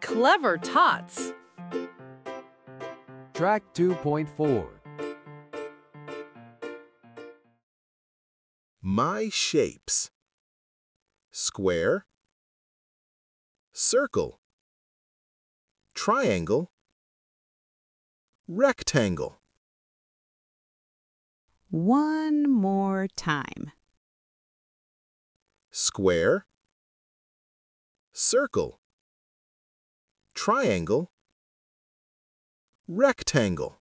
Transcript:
Clever tots! Track 2.4. My shapes. Square, circle, triangle, rectangle. One more time. Square, circle, triangle, rectangle.